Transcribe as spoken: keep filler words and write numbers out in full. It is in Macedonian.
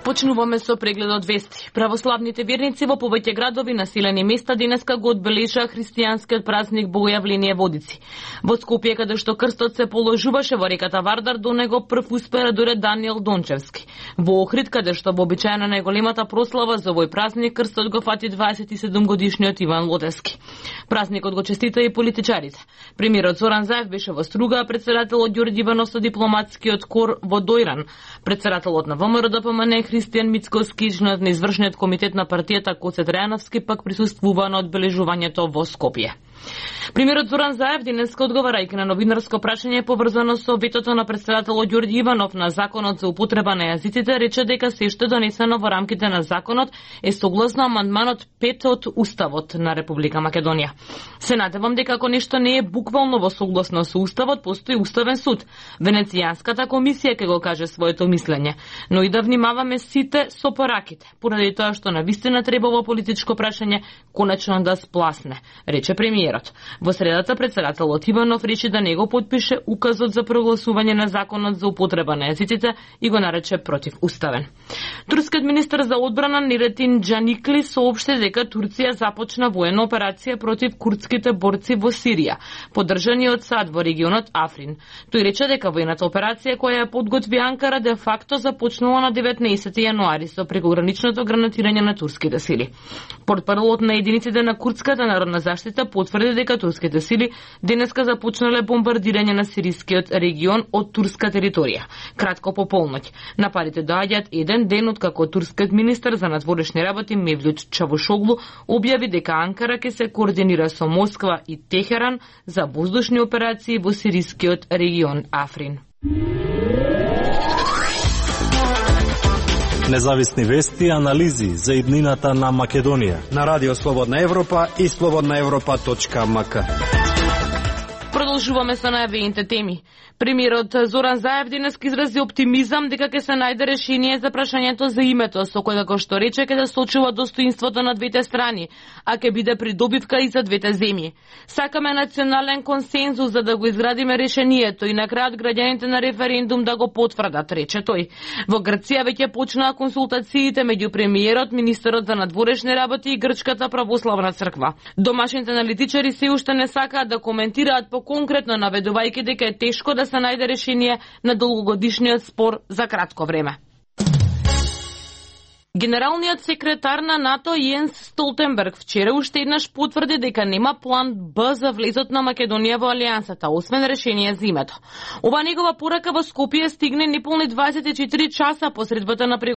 Почнуваме со прегледот вести. Православните верници во повеќе градови населени места денеска го одбележаа христијанскиот празник Богојавление Водици. Во Скопје, каде што крстот се положуваше во реката Вардар, до него прв успеа доре Даниел Дончевски. Во Охрид, каде што вообичаена најголемата прослава за овој празник, крстот го фати дваесет и седум годишниот Иван Лотевски. Празникот го честита и политичарите. Премиерот Зоран Заев беше во Струга, а председателот Ѓорѓе Иванов со дипломатскиот кор во Дојран. Председателот на ВМРО-ДПМН Христијан Мицковски, членот на извршниот комитет на партијата Коце Трајановски пак присуствува на одбележувањето во Скопје. Премиерот Зоран Заев денеска, одговарајќи на новинарско прашање поврзано со ветото на председателот Ѓорѓе Иванов на законот за употреба на јазиците, рече дека се што донесено во рамките на законот е согласно амандманот пет од Уставот на Република Македонија. Се надевам дека ако нешто не е буквално во согласно со Уставот, постои Уставен суд. Венецијанската комисија ќе го каже своето мислење, но и да внимаваме сите со пораките, поради тоа што навистина треба во политичко прашање конечно да спласне, рече премиерот. Во средата председателот Иванов реши да не го потпише указот за прогласување на законот за употреба на јазиците и го нарече противуставен. Турскиот министер за одбрана Неретин Џаникли соопшти дека Турција започна воена операција против курдските борци во Сирија, поддржани од САД во регионот Африн. Тој рече дека воената операција која ја подготви Анкара де факто започнала на деветнаесети јануари со прекограничното гранатирање на турските сили. Портпаролот на единиците на Курдската народна заштита потврди дека турските сили денеска започнале бомбардирање на сирискиот регион од турска територија. Кратко по полноќ. Нападите доаѓаат еден ден откако турскиот министер за надворешни работи Мевлют Чавушоглу објави дека Анкара ќе се координира со Москва и Техеран за воздушни операции во сирискиот регион Африн. Независни вести и анализи за иднината на Македонија на Радио Слободна Европа и слободна европа точка ем ка. Продолжуваме со најавените теми. Премиерот Зоран Заев денес изрази оптимизам дека ќе се најде решение за прашањето за името, со кое како што рече ќе да сочува достоинството на двете страни, а ќе биде придобивка и за двете земји. Сакаме национален консензус за да го изградиме решението и на крајот граѓаните на референдум да го потврдат, рече тој. Во Грција веќе почнаа консултациите меѓу премиерот, министерот за надворешни работи и Грчката православна црква. Домашните аналитичари се уште не сакаат да коментираат по конкретно, наведувајќи дека е тешко да се најде решение на долгогодишниот спор за кратко време. Генералниот секретар на НАТО Јенс Столтенберг вчера уште еднаш потврди дека нема план Б за влезот на Македонија во алијансата, освен решение за името. Ова негова порака во Скопје стигне неполни дваесет и четири часа по средбата на